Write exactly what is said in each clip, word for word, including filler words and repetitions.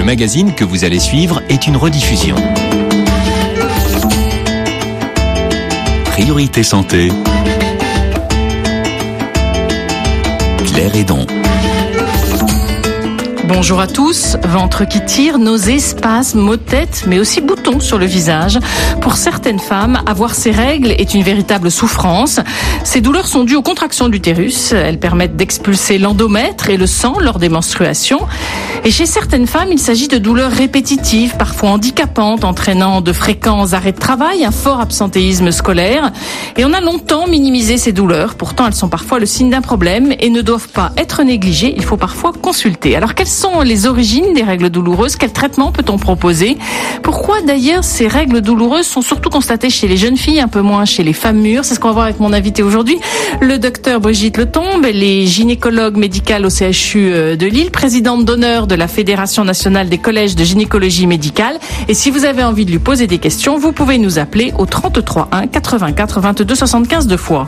magazine que vous allez suivre est une rediffusion. Priorité santé. Claire Hédon. Bonjour à tous. Ventre qui tire, nausées, spasmes, maux de tête, mais aussi boutons sur le visage. Pour certaines femmes, avoir ces règles est une véritable souffrance. Ces douleurs sont dues aux contractions de l'utérus. Elles permettent d'expulser l'endomètre et le sang lors des menstruations. Et chez certaines femmes, il s'agit de douleurs répétitives, parfois handicapantes, entraînant de fréquents arrêts de travail, un fort absentéisme scolaire. Et on a longtemps minimisé ces douleurs. Pourtant, elles sont parfois le signe d'un problème et ne doivent pas être négligées. Il faut parfois consulter. Alors, quelles sont les origines des règles douloureuses? Quel traitement peut-on proposer? Pourquoi d'ailleurs ces règles douloureuses sont surtout constatées chez les jeunes filles, un peu moins chez les femmes mûres? C'est ce qu'on va voir avec mon invité aujourd'hui, le docteur Brigitte Letombe. Elle est gynécologue médicale au C H U de Lille, présidente d'honneur de la Fédération nationale des collèges de gynécologie médicale. Et si vous avez envie de lui poser des questions, vous pouvez nous appeler au trente-trois un quatre-vingt-quatre vingt-deux soixante-quinze deux fois.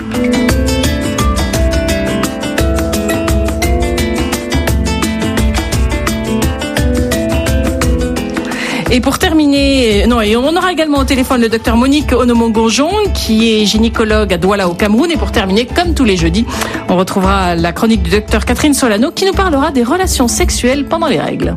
Et pour terminer, non, et on aura également au téléphone le docteur Monique Onomongonjon, qui est gynécologue à Douala au Cameroun. Et pour terminer, comme tous les jeudis, on retrouvera la chronique du docteur Catherine Solano, qui nous parlera des relations sexuelles pendant les règles.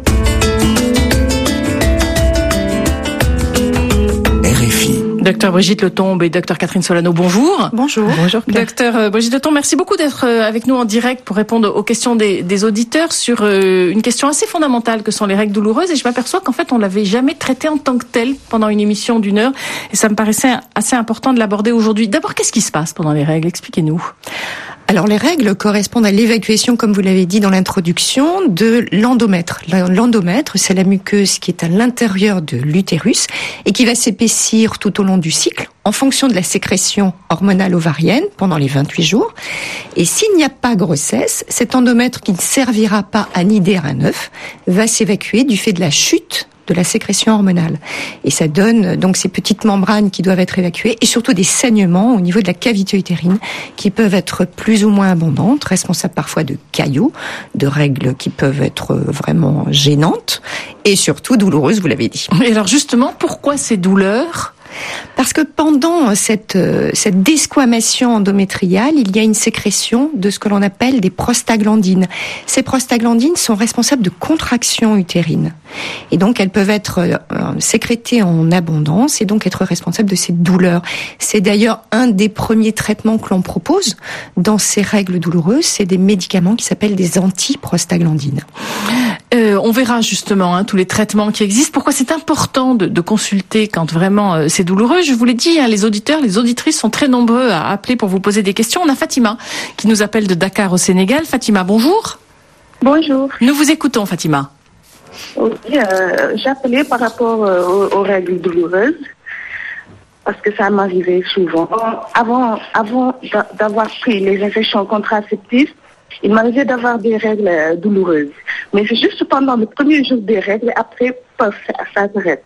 Docteur Brigitte Letombe et docteur Catherine Solano, bonjour. Bonjour. Bonjour. Docteur Brigitte Letombe, merci beaucoup d'être avec nous en direct pour répondre aux questions des, des auditeurs sur euh, une question assez fondamentale que sont les règles douloureuses. Et je m'aperçois qu'en fait, on l'avait jamais traité en tant que tel pendant une émission d'une heure. Et ça me paraissait assez important de l'aborder aujourd'hui. D'abord, qu'est-ce qui se passe pendant les règles? Expliquez-nous. Alors, les règles correspondent à l'évacuation, comme vous l'avez dit dans l'introduction, de l'endomètre. L'endomètre, c'est la muqueuse qui est à l'intérieur de l'utérus et qui va s'épaissir tout au long du cycle en fonction de la sécrétion hormonale ovarienne pendant les vingt-huit jours. Et s'il n'y a pas grossesse, cet endomètre qui ne servira pas à nider un œuf va s'évacuer du fait de la chute de la sécrétion hormonale. Et ça donne donc ces petites membranes qui doivent être évacuées et surtout des saignements au niveau de la cavité utérine qui peuvent être plus ou moins abondantes, responsables parfois de caillots, de règles qui peuvent être vraiment gênantes et surtout douloureuses, vous l'avez dit. Et alors justement, pourquoi ces douleurs ? Parce que pendant cette, cette desquamation endométriale, il y a une sécrétion de ce que l'on appelle des prostaglandines. Ces prostaglandines sont responsables de contractions utérines. Et donc, elles peuvent être euh, sécrétées en abondance et donc être responsables de ces douleurs. C'est d'ailleurs un des premiers traitements que l'on propose dans ces règles douloureuses. C'est des médicaments qui s'appellent des antiprostaglandines. Euh, on verra justement hein, tous les traitements qui existent. Pourquoi c'est important de, de consulter quand vraiment euh, c'est douloureux. Je vous l'ai dit, hein, les auditeurs, les auditrices sont très nombreux à appeler pour vous poser des questions. On a Fatima qui nous appelle de Dakar au Sénégal. Fatima, bonjour. Bonjour. Nous vous écoutons, Fatima. Oui, euh, j'appelais par rapport euh, aux, aux règles douloureuses parce que ça m'arrivait souvent. Avant, avant d'avoir pris les injections contraceptives, il m'arrivait d'avoir des règles euh, douloureuses. Mais c'est juste pendant le premier jour des règles, après, ça, ça s'arrête.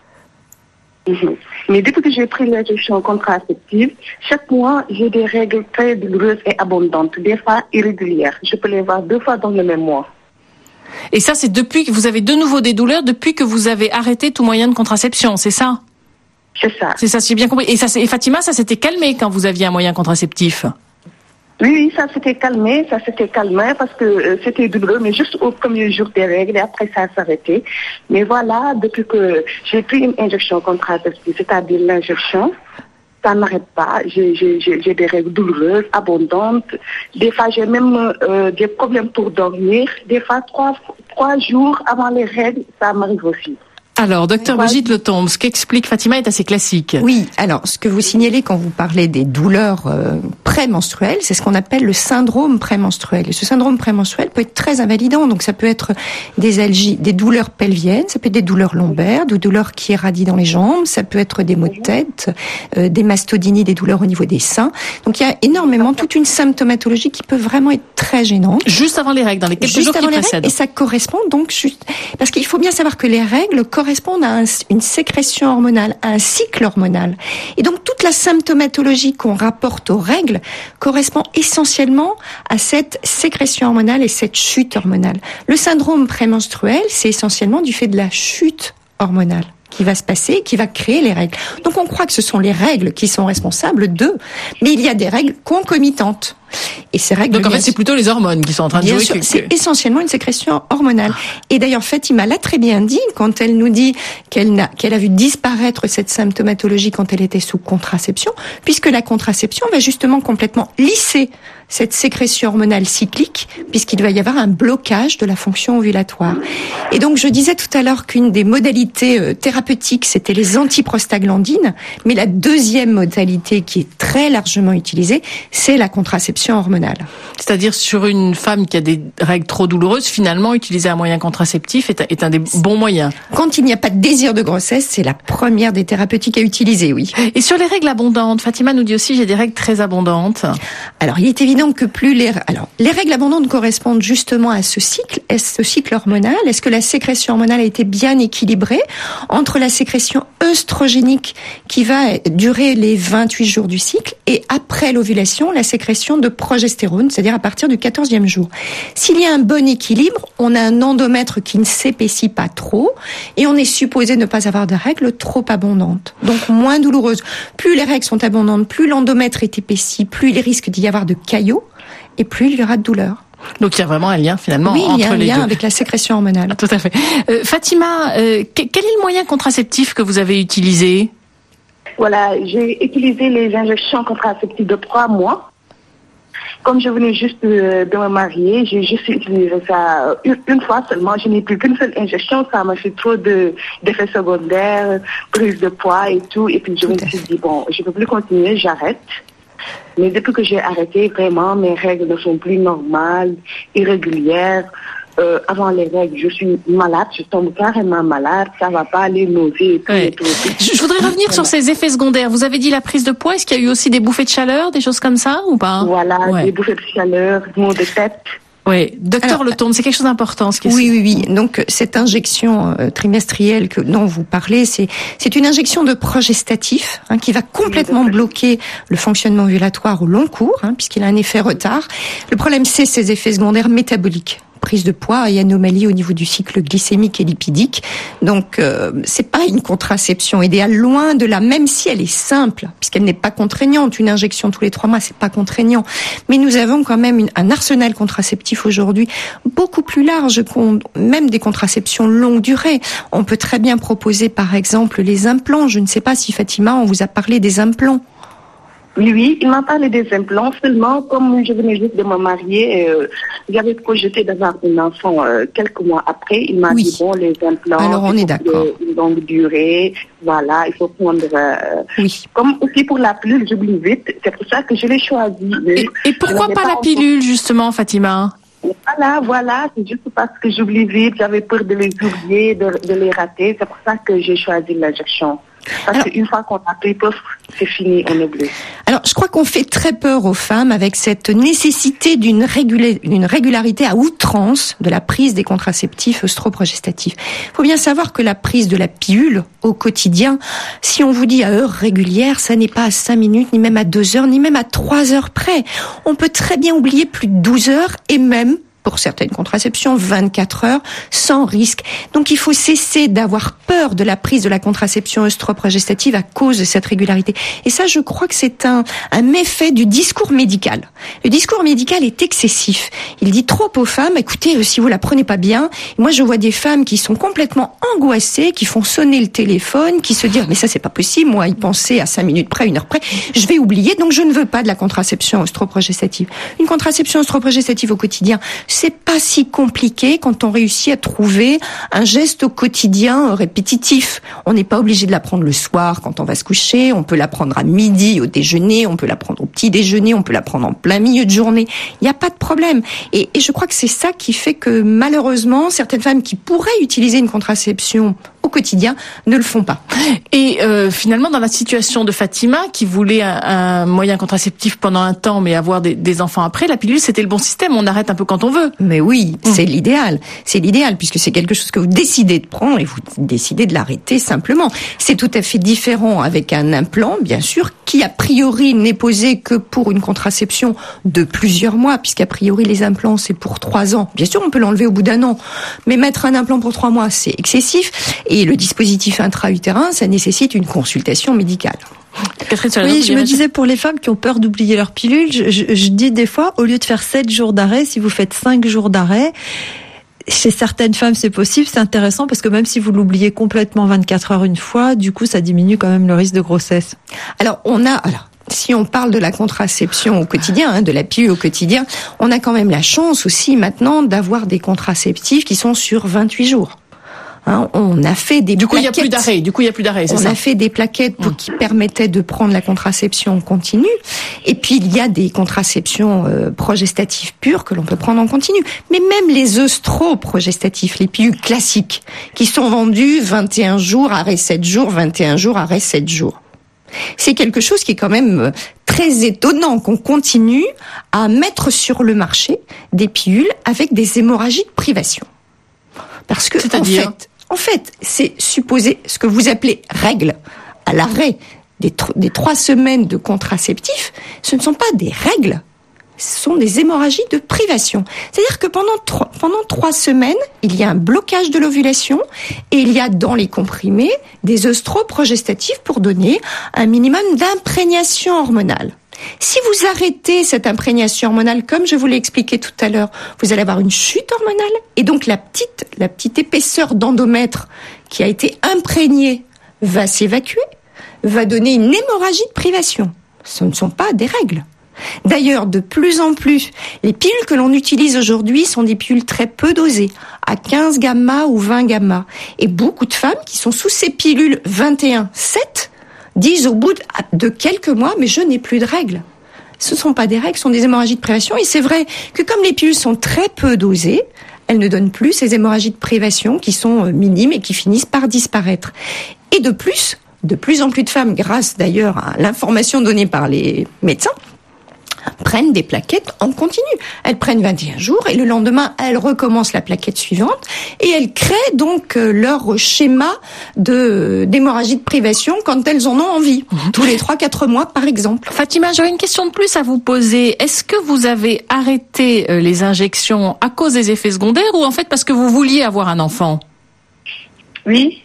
Mm-hmm. Mais depuis que j'ai pris l'injection contraceptive, chaque mois, j'ai des règles très douloureuses et abondantes, des fois irrégulières. Je peux les voir deux fois dans le même mois. Et ça, c'est depuis que vous avez de nouveau des douleurs, depuis que vous avez arrêté tout moyen de contraception, c'est ça? C'est ça. C'est ça, j'ai bien compris. Et, ça, et Fatima, ça s'était calmé quand vous aviez un moyen contraceptif? Oui, oui, ça s'était calmé, ça s'était calmé parce que euh, c'était douloureux, mais juste au premier jour des règles, et après ça s'arrêtait. Mais voilà, depuis que j'ai pris une injection contraceptive, c'est-à-dire l'injection, ça n'arrête pas. J'ai, j'ai, j'ai des règles douloureuses, abondantes. Des fois, j'ai même euh, des problèmes pour dormir. Des fois, trois, trois jours avant les règles, ça m'arrive aussi. Alors, docteur Brigitte Letombe, ce qu'explique Fatima est assez classique. Oui, alors, ce que vous signalez quand vous parlez des douleurs euh, prémenstruelles, c'est ce qu'on appelle le syndrome prémenstruel. Et ce syndrome prémenstruel peut être très invalidant. Donc, ça peut être des algies, des douleurs pelviennes, ça peut être des douleurs lombaires, des douleurs qui irradient dans les jambes, ça peut être des maux de tête, euh, des mastodinies, des douleurs au niveau des seins. Donc, il y a énormément, toute une symptomatologie qui peut vraiment être très gênante. Juste avant les règles, dans les quelques Juste jours qui précèdent. Et ça correspond donc juste, parce qu'il faut bien savoir que les règles correspondent correspondent à un, une sécrétion hormonale, à un cycle hormonal. Et donc toute la symptomatologie qu'on rapporte aux règles correspond essentiellement à cette sécrétion hormonale et cette chute hormonale. Le syndrome prémenstruel, c'est essentiellement du fait de la chute hormonale qui va se passer, qui va créer les règles. Donc on croit que ce sont les règles qui sont responsables d'eux, mais il y a des règles concomitantes. Et ces règles, donc en fait, c'est plutôt les hormones qui sont en train de bien jouer. sûr, que... c'est essentiellement une sécrétion hormonale. Et d'ailleurs, Fatima l'a très bien dit quand elle nous dit qu'elle n'a, qu'elle a vu disparaître cette symptomatologie quand elle était sous contraception, puisque la contraception va justement complètement lisser cette sécrétion hormonale cyclique, puisqu'il va y avoir un blocage de la fonction ovulatoire. Et donc, je disais tout à l'heure qu'une des modalités euh, thérapeutiques, c'était les antiprostaglandines, mais la deuxième modalité qui est très largement utilisée, c'est la contraception hormonale. C'est-à-dire sur une femme qui a des règles trop douloureuses, finalement, utiliser un moyen contraceptif est un, est un des bons moyens. Quand il n'y a pas de désir de grossesse, c'est la première des thérapeutiques à utiliser, oui. Et sur les règles abondantes, Fatima nous dit aussi j'ai des règles très abondantes. Alors, il est évident que plus les alors les règles abondantes correspondent justement à ce cycle, à ce cycle hormonal. Est-ce que la sécrétion hormonale a été bien équilibrée entre la sécrétion œstrogénique qui va durer les vingt-huit jours du cycle et après l'ovulation la sécrétion de progestérone, c'est-à-dire à partir du quatorzième jour. S'il y a un bon équilibre, on a un endomètre qui ne s'épaissit pas trop et on est supposé ne pas avoir de règles trop abondantes, donc moins douloureuses. Plus les règles sont abondantes, plus l'endomètre est épaissi, plus il risque d'y avoir de caillots et plus il y aura de douleur. Donc il y a vraiment un lien finalement oui, entre les deux. Oui, il y a un lien avec la sécrétion hormonale. Ah, tout à fait. Euh, Fatima, euh, quel est le moyen contraceptif que vous avez utilisé ? Voilà, j'ai utilisé les injections contraceptives de trois mois. Comme je venais juste de, de me marier, j'ai juste utilisé ça une, une fois seulement. Je n'ai plus qu'une seule injection. Ça m'a fait trop de, d'effets secondaires, prise de poids et tout. Et puis je me suis dit, bon, je ne peux plus continuer, j'arrête. Mais depuis que j'ai arrêté, vraiment, mes règles ne sont plus normales, irrégulières. Euh, avant les règles, je suis malade, je tombe carrément malade, ça va pas, les nausées et tout, ouais. et tout, et tout. Je voudrais revenir voilà. sur ces effets secondaires. Vous avez dit la prise de poids, est-ce qu'il y a eu aussi des bouffées de chaleur, des choses comme ça ou pas ? Voilà, ouais. des bouffées de chaleur, maux de tête. Oui, docteur Letombe, c'est quelque chose d'important. Ce qui est oui, oui, oui. Donc cette injection euh, trimestrielle que dont vous parlez, c'est c'est une injection de progestatif hein, qui va complètement oui, bloquer le fonctionnement ovulatoire au long cours, hein, puisqu'il a un effet retard. Le problème, c'est ces effets secondaires métaboliques. Prise de poids et anomalie au niveau du cycle glycémique et lipidique. Donc, euh, c'est pas une contraception idéale, loin de là, même si elle est simple, puisqu'elle n'est pas contraignante. Une injection tous les trois mois, c'est pas contraignant. Mais nous avons quand même une, un arsenal contraceptif aujourd'hui beaucoup plus large, qu'on, même des contraceptions longue durée. On peut très bien proposer, par exemple, les implants. Je ne sais pas si Fatima, on vous a parlé des implants. Oui, oui, il m'a parlé des implants seulement, comme je venais juste de me marier, euh, j'avais projeté d'avoir un enfant euh, quelques mois après, il m'a oui. dit, bon, les implants, alors on est d'accord. Une longue durée, voilà, il faut prendre, euh, oui. comme aussi pour la pilule, j'oublie vite, c'est pour ça que je l'ai choisi. Et, et pourquoi pas, pas la pilule, justement, Fatima ? Voilà, voilà, c'est juste parce que j'oublie vite, j'avais peur de les oublier, de, de les rater, c'est pour ça que j'ai choisi l'injection. Parce alors, qu'une fois qu'on a pris peur, c'est fini, on oublie. Alors, je crois qu'on fait très peur aux femmes avec cette nécessité d'une, régula- d'une régularité à outrance de la prise des contraceptifs œstroprogestatifs. Il faut bien savoir que la prise de la pilule au quotidien, si on vous dit à heure régulière, ça n'est pas à cinq minutes, ni même à deux heures, ni même à trois heures près. On peut très bien oublier plus de douze heures et même pour certaines contraceptions, vingt-quatre heures, sans risque. Donc il faut cesser d'avoir peur de la prise de la contraception œstroprogestative à cause de cette régularité. Et ça, je crois que c'est un, un méfait du discours médical. Le discours médical est excessif. Il dit trop aux femmes, écoutez, si vous la prenez pas bien, moi je vois des femmes qui sont complètement angoissées, qui font sonner le téléphone, qui se disent, mais ça c'est pas possible, moi y penser à cinq minutes près, une heure près, je vais oublier, donc je ne veux pas de la contraception œstroprogestative. Une contraception œstroprogestative au quotidien, c'est pas si compliqué quand on réussit à trouver un geste au quotidien répétitif. On n'est pas obligé de la prendre le soir quand on va se coucher, on peut la prendre à midi au déjeuner, on peut la prendre au petit déjeuner, on peut la prendre en plein milieu de journée. Il n'y a pas de problème. Et, et je crois que c'est ça qui fait que malheureusement, certaines femmes qui pourraient utiliser une contraception au quotidien ne le font pas. Et euh, finalement, dans la situation de Fatima, qui voulait un, un moyen contraceptif pendant un temps, mais avoir des, des enfants après, la pilule, c'était le bon système. On arrête un peu quand on veut. Mais oui, mmh. c'est l'idéal. C'est l'idéal, puisque c'est quelque chose que vous décidez de prendre et vous décidez de l'arrêter simplement. C'est tout à fait différent avec un implant, bien sûr, qui a priori n'est posé que pour une contraception de plusieurs mois, puisqu'a priori les implants c'est pour trois ans. Bien sûr, on peut l'enlever au bout d'un an, mais mettre un implant pour trois mois, c'est excessif. Et le dispositif intra-utérin, ça nécessite une consultation médicale. Catherine, oui, je me disais pour les femmes qui ont peur d'oublier leur pilule, je, je, je dis des fois, au lieu de faire sept jours d'arrêt, si vous faites cinq jours d'arrêt, chez certaines femmes c'est possible, c'est intéressant parce que même si vous l'oubliez complètement vingt-quatre heures une fois, du coup ça diminue quand même le risque de grossesse. Alors on a, alors si on parle de la contraception au quotidien, hein, de la pilule au quotidien, on a quand même la chance aussi maintenant d'avoir des contraceptifs qui sont sur vingt-huit jours. Hein, on a fait des du coup, plaquettes. Il y a plus d'arrêt. Du coup, il y a plus d'arrêt. C'est on ça. a fait des plaquettes pour, mmh. qui permettaient de prendre la contraception continue. Et puis il y a des contraceptions euh, progestatives pures que l'on peut prendre en continu. Mais même les œstroprogestatifs, les pilules classiques, qui sont vendues vingt et un jours, arrêt sept jours, vingt et un jours, arrêt sept jours. C'est quelque chose qui est quand même très étonnant qu'on continue à mettre sur le marché des pilules avec des hémorragies de privation. Parce que en fait, En fait, c'est supposé ce que vous appelez règles à l'arrêt des, tr- des trois semaines de contraceptifs. Ce ne sont pas des règles, ce sont des hémorragies de privation. C'est-à-dire que pendant trois, pendant trois semaines, il y a un blocage de l'ovulation et il y a dans les comprimés des œstroprogestatifs pour donner un minimum d'imprégnation hormonale. Si vous arrêtez cette imprégnation hormonale, comme je vous l'ai expliqué tout à l'heure, vous allez avoir une chute hormonale et donc la petite, la petite épaisseur d'endomètre qui a été imprégnée va s'évacuer, va donner une hémorragie de privation. Ce ne sont pas des règles. D'ailleurs, de plus en plus, les pilules que l'on utilise aujourd'hui sont des pilules très peu dosées, à quinze gamma ou vingt gamma. Et beaucoup de femmes qui sont sous ces pilules vingt et un sept disent au bout de quelques mois, mais je n'ai plus de règles. Ce ne sont pas des règles, ce sont des hémorragies de privation. Et c'est vrai que comme les pilules sont très peu dosées, elles ne donnent plus ces hémorragies de privation qui sont minimes et qui finissent par disparaître. Et de plus, de plus en plus de femmes, grâce d'ailleurs à l'information donnée par les médecins, prennent des plaquettes en continu. Elles prennent vingt et un jours et le lendemain, elles recommencent la plaquette suivante et elles créent donc leur schéma de d'hémorragie de privation quand elles en ont envie, mmh. tous les trois quatre mois par exemple. Fatima, j'aurais une question de plus à vous poser. Est-ce que vous avez arrêté les injections à cause des effets secondaires ou en fait parce que vous vouliez avoir un enfant ? Oui.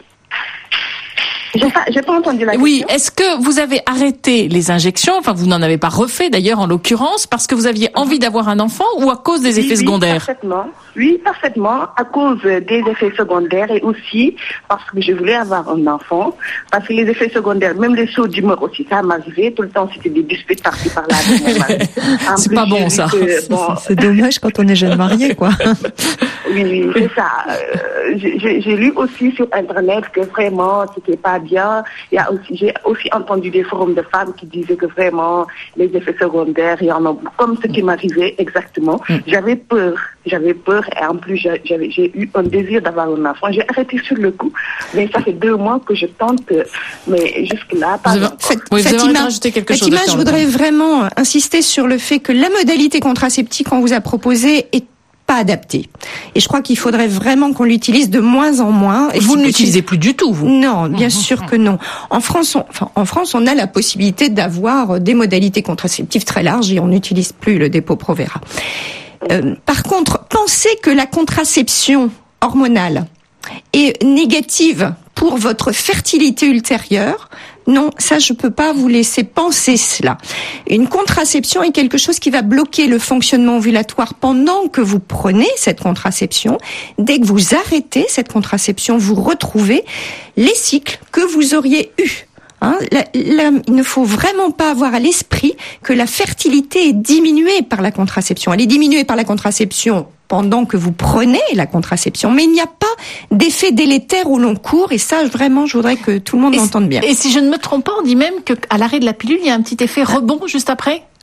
J'ai pas, j'ai pas entendu la question. Oui, est-ce que vous avez arrêté les injections, enfin vous n'en avez pas refait d'ailleurs en l'occurrence, parce que vous aviez envie d'avoir un enfant ou à cause des oui, effets oui, secondaires ? Parfaitement. Oui, parfaitement, à cause des effets secondaires et aussi parce que je voulais avoir un enfant, parce que les effets secondaires, même les sauts d'humeur aussi, ça m'arrivait, tout le temps c'était des disputes par-ci par-là. C'est plus, pas bon ça. Que, bon... C'est dommage quand on est jeune marié, quoi. Oui, oui, c'est ça. Euh, j'ai, j'ai lu aussi sur Internet que vraiment c'était pas bien. Il y a aussi, j'ai aussi entendu des forums de femmes qui disaient que vraiment les effets secondaires, il y en a comme ce qui m'arrivait exactement. Mm. J'avais peur, j'avais peur et en plus j'avais, j'ai eu un désir d'avoir un enfant. J'ai arrêté sur le coup, mais ça fait deux mois que je tente, mais jusque-là, pas vous avez, fait, oui, Fatima, quelque Fatima, chose je voudrais vraiment insister sur le fait que la modalité contraceptive qu'on vous a proposée est pas adapté. Et je crois qu'il faudrait vraiment qu'on l'utilise de moins en moins. Et vous si ne l'utilisez plus du tout, vous ? Non, bien mmh, sûr mmh. que non. En France, on, enfin, en France, on a la possibilité d'avoir des modalités contraceptives très larges et on n'utilise plus le Depo-Provera. Euh, par contre, penser que la contraception hormonale est négative pour votre fertilité ultérieure, non, ça je peux pas vous laisser penser cela. Une contraception est quelque chose qui va bloquer le fonctionnement ovulatoire pendant que vous prenez cette contraception. Dès que vous arrêtez cette contraception, vous retrouvez les cycles que vous auriez eus. Hein, la, la, il ne faut vraiment pas avoir à l'esprit que la fertilité est diminuée par la contraception. Elle est diminuée par la contraception pendant que vous prenez la contraception, mais il n'y a pas d'effet délétère au long cours, et ça, vraiment, je voudrais que tout le monde l'entende bien. Et si je ne me trompe pas, on dit même qu'à l'arrêt de la pilule, il y a un petit effet rebond juste après ?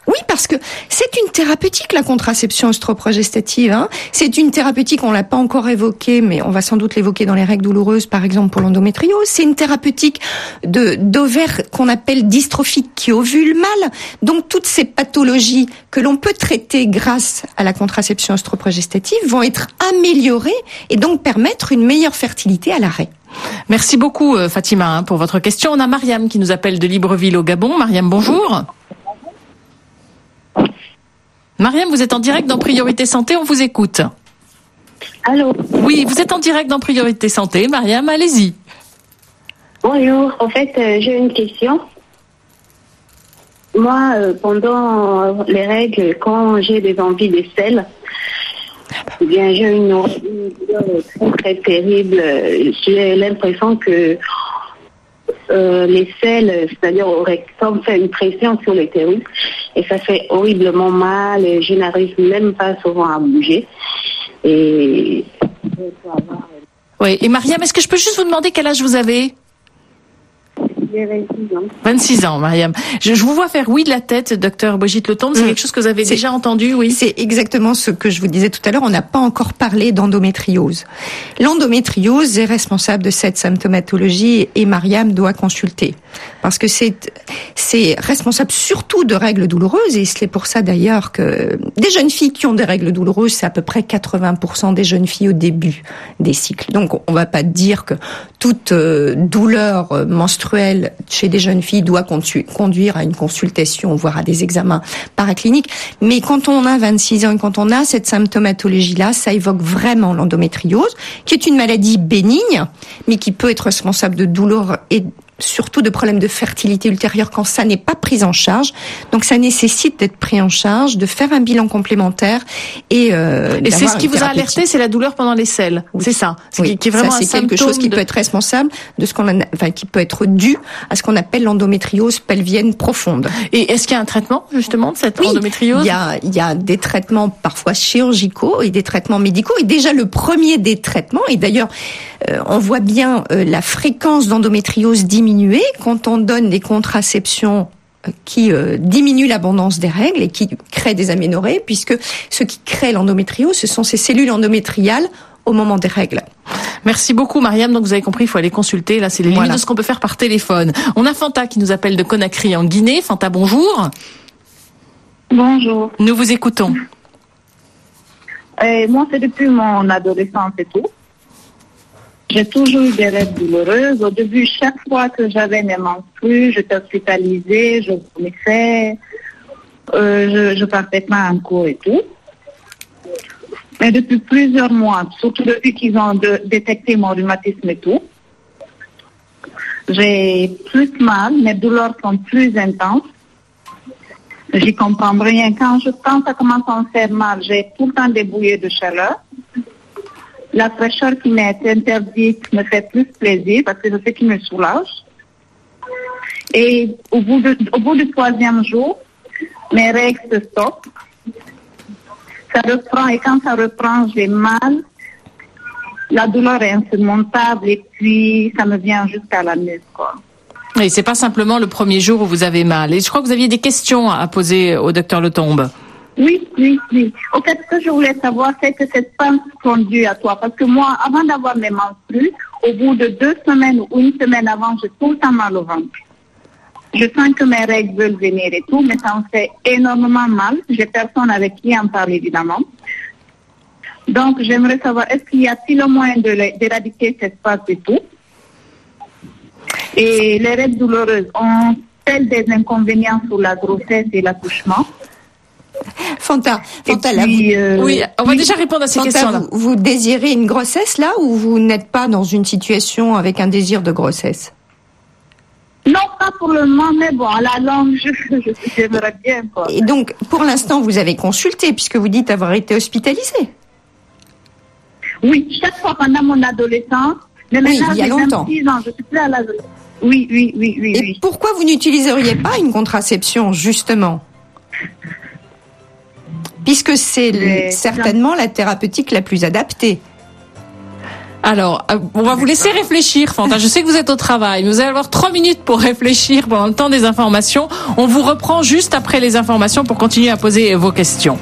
Oui, parce que c'est une thérapeutique, la contraception œstroprogestative. Hein. C'est une thérapeutique, on l'a pas encore évoquée, mais on va sans doute l'évoquer dans les règles douloureuses, par exemple pour l'endométriose. C'est une thérapeutique de d'ovaires qu'on appelle dystrophique, qui ovule mal. Donc toutes ces pathologies que l'on peut traiter grâce à la contraception œstroprogestative vont être améliorées et donc permettre une meilleure fertilité à l'arrêt. Merci beaucoup Fatima pour votre question. On a Mariam qui nous appelle de Libreville au Gabon. Mariam, bonjour. Mariam, vous êtes en direct dans Priorité Santé, on vous écoute. Allô? Oui, vous êtes en direct dans Priorité Santé. Mariam, allez-y. Bonjour, en fait, euh, j'ai une question. Moi, euh, pendant les règles, quand j'ai des envies de sel, eh bien, j'ai une, une douleur très, très terrible. J'ai l'impression que euh, les selles, c'est-à-dire au rectum, fait une pression sur l'utérus et ça fait horriblement mal et je n'arrive même pas souvent à bouger. Et... Oui, et Mariam, est-ce que je peux juste vous demander quel âge vous avez ? vingt-six ans, Mariam. Je, je vous vois faire oui de la tête, docteur Brigitte Letombe. C'est mmh. quelque chose que vous avez c'est, déjà entendu, oui? C'est exactement ce que je vous disais tout à l'heure. On n'a pas encore parlé d'endométriose. L'endométriose est responsable de cette symptomatologie et Mariam doit consulter. Parce que c'est, c'est responsable surtout de règles douloureuses et c'est pour ça d'ailleurs que des jeunes filles qui ont des règles douloureuses, c'est à peu près quatre-vingts pour cent des jeunes filles au début des cycles. Donc on va pas dire que toute euh, douleur euh, menstruelle chez des jeunes filles doit conduire à une consultation, voire à des examens paracliniques. Mais quand on a vingt-six ans et quand on a cette symptomatologie-là, ça évoque vraiment l'endométriose, qui est une maladie bénigne, mais qui peut être responsable de douleurs et surtout de problèmes de fertilité ultérieure quand ça n'est pas pris en charge. Donc ça nécessite d'être pris en charge, de faire un bilan complémentaire et euh, et c'est ce qui vous a alerté, c'est la douleur pendant les selles. Oui. C'est ça. C'est oui. qui est vraiment ça, c'est un quelque chose qui de... peut être responsable de ce qu'on a, enfin qui peut être dû à ce qu'on appelle l'endométriose pelvienne profonde. Et est-ce qu'il y a un traitement justement de cette oui, endométriose? Il y a il y a des traitements parfois chirurgicaux et des traitements médicaux et déjà le premier des traitements et d'ailleurs euh, on voit bien euh, la fréquence d'endométriose diminuer quand on donne des contraceptions qui euh, diminuent l'abondance des règles et qui créent des aménorrhées, puisque ce qui crée l'endométriose, ce sont ces cellules endométriales au moment des règles. Merci beaucoup Mariam, donc vous avez compris, il faut aller consulter, là c'est les voilà. limites de ce qu'on peut faire par téléphone. On a Fanta qui nous appelle de Conakry en Guinée. Fanta, bonjour. Bonjour. Nous vous écoutons. Euh, moi c'est depuis mon adolescence et tout. J'ai toujours eu des règles douloureuses. Au début, chaque fois que j'avais mes menstrues, j'étais hospitalisée, je vomissais, euh, je, je partais pas en cours et tout. Mais depuis plusieurs mois, surtout depuis qu'ils ont de, détecté mon rhumatisme et tout, j'ai plus mal, mes douleurs sont plus intenses. J'y comprends rien. Quand, je, quand ça commence à me faire mal, j'ai tout le temps des bouillées de chaleur. La fraîcheur qui m'est interdite me fait plus plaisir parce que je sais qu'il me soulage. Et au bout, de, au bout du troisième jour, mes règles se stoppent. Ça reprend et quand ça reprend, j'ai mal. La douleur est insurmontable et puis ça me vient jusqu'à la nuque, quoi. Et c'est pas simplement le premier jour où vous avez mal. Et je crois que vous aviez des questions à poser au docteur Letombe. Oui, oui, oui. Au fait, ce que je voulais savoir, c'est que cette femme conduit à toi. Parce que moi, avant d'avoir mes menstrues, au bout de deux semaines ou une semaine avant, j'ai tout le temps mal au ventre. Je sens que mes règles veulent venir et tout, mais ça me fait énormément mal. J'ai personne avec qui en parler, évidemment. Donc, j'aimerais savoir, est-ce qu'il y a-t-il le moyen de, d'éradiquer cette phase et tout? Et les règles douloureuses ont-elles des inconvénients sur la grossesse et l'accouchement? Fanta, Fanta, puis, là, vous, euh, oui, on va oui, déjà répondre à ces Fanta, questions-là. Vous, vous désirez une grossesse là ou vous n'êtes pas dans une situation avec un désir de grossesse? Non, pas pour le moment, mais bon, à la longue, je, je, j'aimerais bien, quoi. Et donc, pour l'instant, vous avez consulté puisque vous dites avoir été hospitalisée. Oui, chaque fois pendant mon adolescence, mais oui, maintenant, il y a j'ai longtemps. vingt-six ans, je suis plus à la... Oui, oui, oui, oui. Et oui. pourquoi vous n'utiliseriez pas une contraception, justement? Puisque c'est Mais, certainement la thérapeutique la plus adaptée. Alors, on va vous laisser réfléchir, Fanta. Je sais que vous êtes au travail. Vous allez avoir trois minutes pour réfléchir pendant le temps des informations. On vous reprend juste après les informations pour continuer à poser vos questions.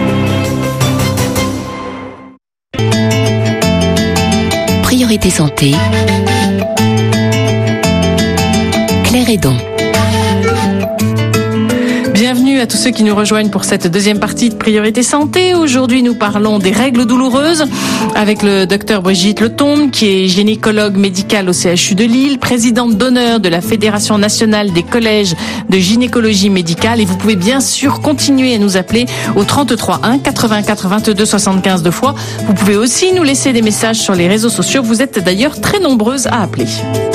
Priorité santé. Claire Hédon. Bienvenue à tous ceux qui nous rejoignent pour cette deuxième partie de Priorité Santé. Aujourd'hui, nous parlons des règles douloureuses avec le docteur Brigitte Letombe, qui est gynécologue médicale au C H U de Lille, présidente d'honneur de la Fédération nationale des collèges de gynécologie médicale. Et vous pouvez bien sûr continuer à nous appeler au trente-trois un quatre-vingt-quatre vingt-deux soixante-quinze deux fois. Vous pouvez aussi nous laisser des messages sur les réseaux sociaux. Vous êtes d'ailleurs très nombreuses à appeler.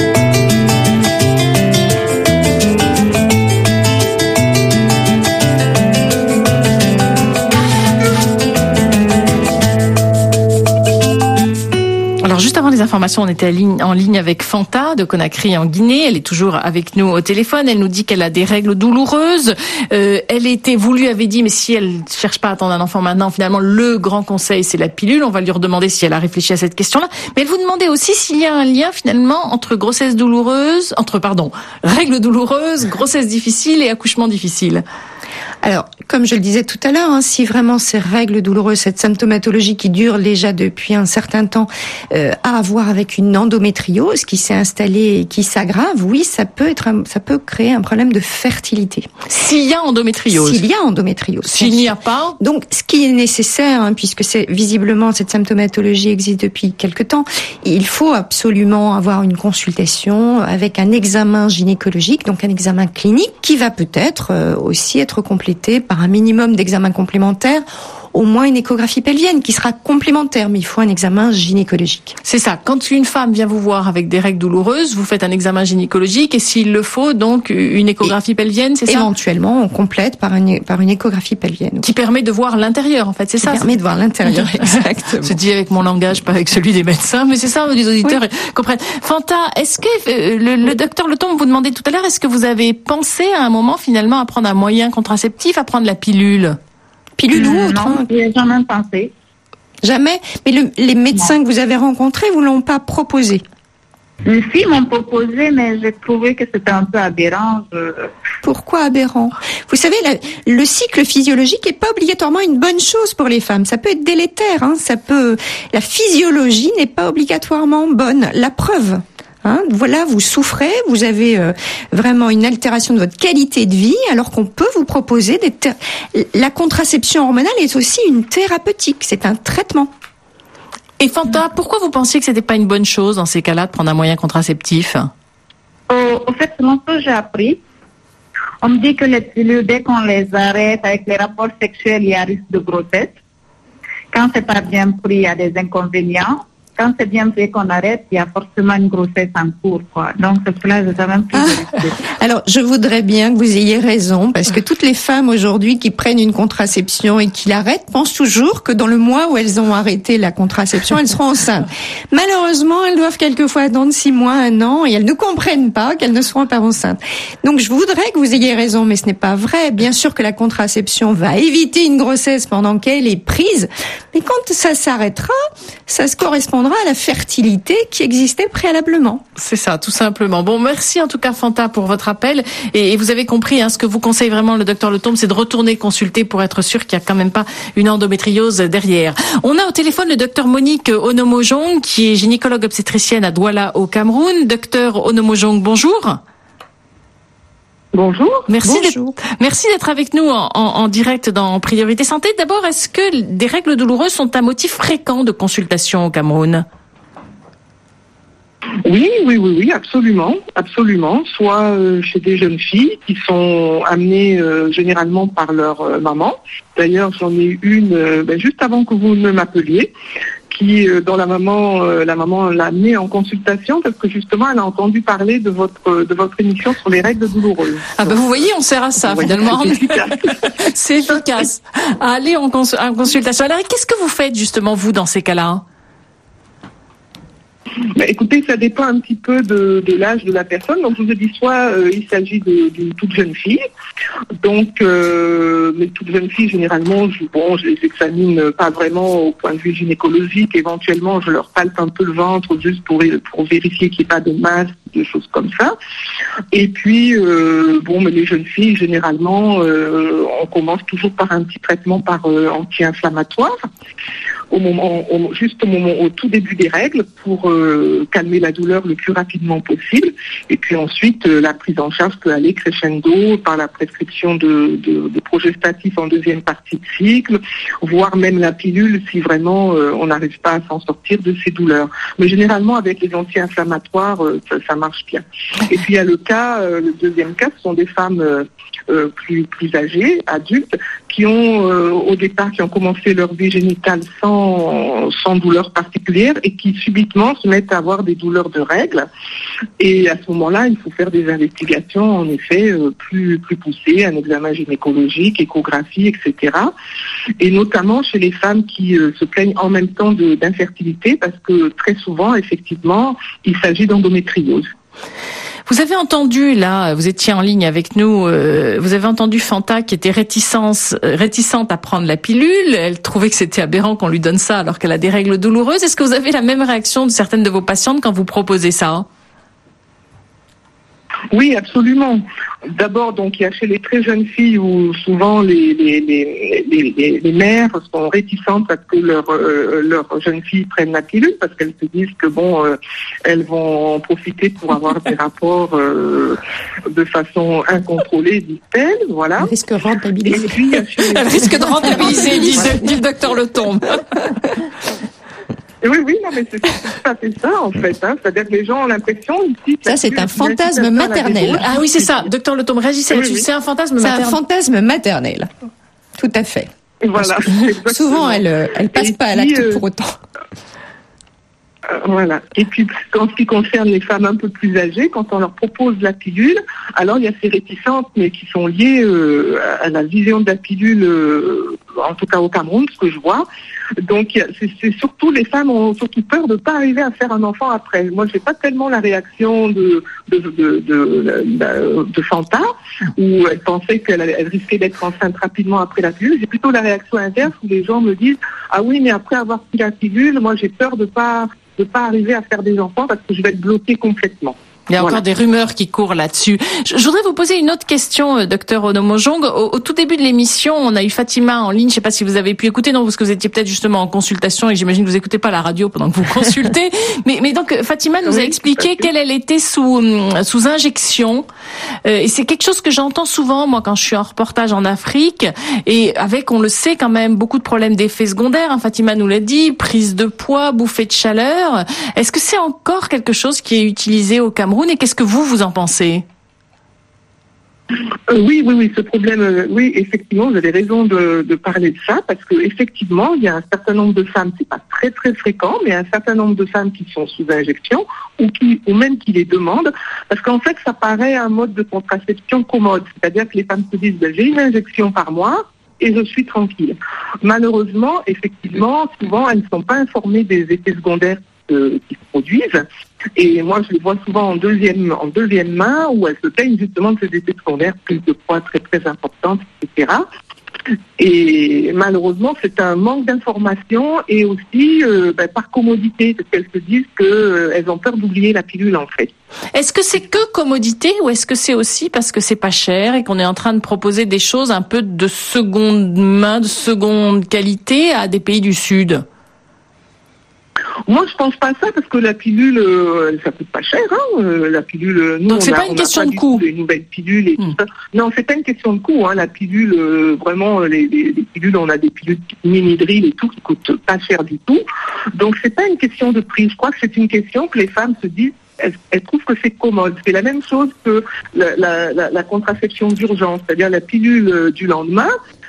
Juste avant les informations, on était en ligne avec Fanta de Conakry en Guinée. Elle est toujours avec nous au téléphone. Elle nous dit qu'elle a des règles douloureuses. Euh, elle était, vous lui avez dit, mais si elle cherche pas à attendre un enfant maintenant, finalement, le grand conseil, c'est la pilule. On va lui redemander si elle a réfléchi à cette question-là. Mais elle vous demandait aussi s'il y a un lien, finalement, entre grossesse douloureuse, entre, pardon, règles douloureuses, grossesse difficile et accouchement difficile. Alors, comme je le disais tout à l'heure, hein, si vraiment ces règles douloureuses, cette symptomatologie qui dure déjà depuis un certain temps, euh, a à voir avec une endométriose qui s'est installée et qui s'aggrave, oui, ça peut être, un, ça peut créer un problème de fertilité. S'il y a endométriose. S'il y a endométriose. S'il n'y a pas. Donc, ce qui est nécessaire, hein, puisque c'est visiblement cette symptomatologie existe depuis quelque temps, il faut absolument avoir une consultation avec un examen gynécologique, donc un examen clinique qui va peut-être euh, aussi être complété par un minimum d'examens complémentaires, au moins une échographie pelvienne qui sera complémentaire, mais il faut un examen gynécologique. C'est ça. Quand une femme vient vous voir avec des règles douloureuses, vous faites un examen gynécologique et s'il le faut, donc une échographie et pelvienne, c'est ça ? Éventuellement, on complète par une, par une échographie pelvienne. Qui permet de voir l'intérieur, en fait, c'est qui ça ? Qui permet de voir l'intérieur, exactement. Je dis avec mon langage, pas avec celui des médecins, mais c'est ça, les auditeurs oui. comprennent. Fanta, est-ce que euh, le, le docteur Letombe vous demandait tout à l'heure, est-ce que vous avez pensé à un moment finalement à prendre un moyen contraceptif, à prendre la pilule ? Pilule ou autre? Non, je n'ai jamais pensé. Jamais? Mais le, les médecins non. que vous avez rencontrés vous l'ont pas proposé? Si, ils m'ont proposé, mais j'ai trouvé que c'était un peu aberrant. Je... Pourquoi aberrant? Vous savez, la, le cycle physiologique n'est pas obligatoirement une bonne chose pour les femmes. Ça peut être délétère, hein. Ça peut. La physiologie n'est pas obligatoirement bonne. La preuve. Hein, voilà, vous souffrez, vous avez euh, vraiment une altération de votre qualité de vie, alors qu'on peut vous proposer des ter- la contraception hormonale est aussi une thérapeutique, c'est un traitement. Et Fanta, pourquoi vous pensiez que c'était pas une bonne chose dans ces cas-là de prendre un moyen contraceptif ? euh, En fait, selon ce que j'ai appris, on me dit que les pilules, dès qu'on les arrête avec les rapports sexuels, il y a risque de grossesse. Quand c'est pas bien pris, il y a des inconvénients. Quand c'est bien fait qu'on arrête, il y a forcément une grossesse en cours, quoi. Donc, c'est pour là que j'ai même plus de risque. Alors, je voudrais bien que vous ayez raison, parce que toutes les femmes aujourd'hui qui prennent une contraception et qui l'arrêtent pensent toujours que dans le mois où elles ont arrêté la contraception, elles seront enceintes. Malheureusement, elles doivent quelquefois attendre six mois, un an, et elles ne comprennent pas qu'elles ne seront pas enceintes. Donc, je voudrais que vous ayez raison, mais ce n'est pas vrai. Bien sûr que la contraception va éviter une grossesse pendant qu'elle est prise, mais quand ça s'arrêtera, ça se correspondra à la fertilité qui existait préalablement. C'est ça, tout simplement. Bon, merci en tout cas Fanta pour votre appel. Et, et vous avez compris, hein, ce que vous conseille vraiment le docteur Letombe, c'est de retourner consulter pour être sûr qu'il n'y a quand même pas une endométriose derrière. On a au téléphone le docteur Monique Onomojong, qui est gynécologue obstétricienne à Douala au Cameroun. Docteur Onomojong, bonjour. Bonjour. Merci Bonjour. d'être, merci d'être avec nous en, en, en direct dans Priorité Santé. D'abord, est-ce que des règles douloureuses sont un motif fréquent de consultation au Cameroun ? Oui, oui, oui, oui, absolument, absolument. Soit euh, chez des jeunes filles qui sont amenées euh, généralement par leur euh, maman. D'ailleurs, j'en ai une euh, ben, juste avant que vous ne m'appeliez, qui, euh, dont la maman, euh, la maman l'a amenée en consultation parce que justement, elle a entendu parler de votre de votre émission sur les règles douloureuses. Ah ben vous voyez, on sert à ça finalement. C'est efficace. C'est efficace. Allez en, cons- en consultation. Alors, qu'est-ce que vous faites justement vous dans ces cas-là ? Bah, écoutez, ça dépend un petit peu de, de l'âge de la personne. Donc, je vous ai dit, soit euh, il s'agit de, d'une toute jeune fille. Donc, euh, mais toutes jeunes filles, généralement, je, bon, je les examine pas vraiment au point de vue gynécologique. Éventuellement, je leur palpe un peu le ventre juste pour, pour vérifier qu'il n'y ait pas de masse, des choses comme ça. Et puis, euh, bon, mais les jeunes filles, généralement, euh, on commence toujours par un petit traitement par euh, anti-inflammatoire. Au moment, au, juste au moment, au tout début des règles, pour euh, calmer la douleur le plus rapidement possible. Et puis ensuite, euh, la prise en charge peut aller crescendo par la prescription de, de, de progestatifs en deuxième partie de cycle, voire même la pilule si vraiment euh, on n'arrive pas à s'en sortir de ces douleurs. Mais généralement, avec les anti-inflammatoires, euh, ça, ça marche bien. Et puis il y a le cas, euh, le deuxième cas, ce sont des femmes euh, euh, plus plus âgées, adultes, qui ont euh, au départ qui ont commencé leur vie génitale sans sans douleur particulière et qui subitement se mettent à avoir des douleurs de règles. Et à ce moment-là, il faut faire des investigations en effet euh, plus plus poussées, un examen gynécologique, échographie, et cetera. Et notamment chez les femmes qui euh, se plaignent en même temps de, d'infertilité, parce que très souvent, effectivement, il s'agit d'endométriose. Vous avez entendu, là, vous étiez en ligne avec nous, euh, vous avez entendu Fanta qui était réticence, réticente à prendre la pilule. Elle trouvait que c'était aberrant qu'on lui donne ça alors qu'elle a des règles douloureuses. Est-ce que vous avez la même réaction de certaines de vos patientes quand vous proposez ça ? Oui, absolument. D'abord, donc, il y a chez les très jeunes filles où souvent les, les, les, les, les, les mères sont réticentes à ce que leurs euh, leurs jeunes filles prennent la pilule parce qu'elles se disent que bon, euh, elles vont en profiter pour avoir des rapports euh, de façon incontrôlée, dit-elle. Voilà. Elle risque de rentabiliser. Et puis, Elle risque de rentabiliser, dit, dit le docteur Letombe. Oui, oui, non, mais c'est tout à fait ça, en fait. Hein. C'est-à-dire que les gens ont l'impression ici... Ça, c'est un fantasme maternel. Ah oui, c'est ça. Docteur Letombe, réagissez là-dessus. Oui, oui. C'est un fantasme maternel. C'est un fantasme maternel. Tout à fait. Voilà. Souvent, elle ne passe pas à l'acte euh, pour autant. Euh, voilà. Et puis, en ce qui concerne les femmes un peu plus âgées, quand on leur propose la pilule, alors il y a ces réticences, mais qui sont liées euh, à la vision de la pilule, euh, en tout cas au Cameroun, ce que je vois. Donc, c'est, c'est surtout les femmes ont surtout peur de ne pas arriver à faire un enfant après. Moi, j'ai pas tellement la réaction de de de de, de, de Fanta, où elle pensait qu'elle elle risquait d'être enceinte rapidement après la pilule. J'ai plutôt la réaction inverse où les gens me disent ah oui, mais après avoir pris la pilule, moi j'ai peur de pas de pas arriver à faire des enfants parce que je vais être bloquée complètement. Il y a voilà. Encore des rumeurs qui courent là-dessus. Je, je voudrais vous poser une autre question, euh, docteur Onomojong. Au, au tout début de l'émission, on a eu Fatima en ligne. Je ne sais pas si vous avez pu écouter, non, parce que vous étiez peut-être justement en consultation et j'imagine que vous n'écoutez pas la radio pendant que vous consultez. mais, mais donc, Fatima nous oui, a expliqué qu'elle elle était sous sous injection. Euh, et c'est quelque chose que j'entends souvent, moi, quand je suis en reportage en Afrique. Et avec, on le sait quand même, beaucoup de problèmes d'effets secondaires. Hein, Fatima nous l'a dit, prise de poids, bouffée de chaleur. Est-ce que c'est encore quelque chose qui est utilisé au Cameroun? Et qu'est-ce que vous, vous en pensez ? Euh, oui, oui, oui, ce problème, euh, oui, effectivement, vous avez raison de, de parler de ça, parce que effectivement, il y a un certain nombre de femmes, c'est pas très très fréquent, mais un certain nombre de femmes qui sont sous injection ou qui, ou même qui les demandent, parce qu'en fait, ça paraît un mode de contraception commode, c'est-à-dire que les femmes se disent, ben, j'ai une injection par mois et je suis tranquille. Malheureusement, effectivement, souvent, elles ne sont pas informées des effets secondaires euh, qui se produisent. Et moi, je les vois souvent en deuxième, en deuxième main, où elles se plaignent justement de ces effets secondaires, prise de poids très très importante, et cetera. Et malheureusement, c'est un manque d'information et aussi euh, ben, par commodité, parce qu'elles se disent qu'elles euh, ont peur d'oublier la pilule en fait. Est-ce que c'est que commodité ou est-ce que c'est aussi parce que c'est pas cher et qu'on est en train de proposer des choses un peu de seconde main, de seconde qualité à des pays du Sud ? Moi, je pense pas à ça parce que la pilule, euh, ça coûte pas cher. Hein, euh, la pilule, nous, donc c'est on pas a, une on question a pas de coût. Les nouvelles pilules et mmh. tout ça. Non, c'est pas une question de coût. Hein, la pilule, euh, vraiment, les, les, les pilules, on a des pilules mini-drill et tout qui coûtent pas cher du tout. Donc c'est pas une question de prix. Je crois que c'est une question que les femmes se disent. Elles, elles trouvent que c'est commode. C'est la même chose que la, la, la, la contraception d'urgence, c'est-à-dire la pilule du lendemain.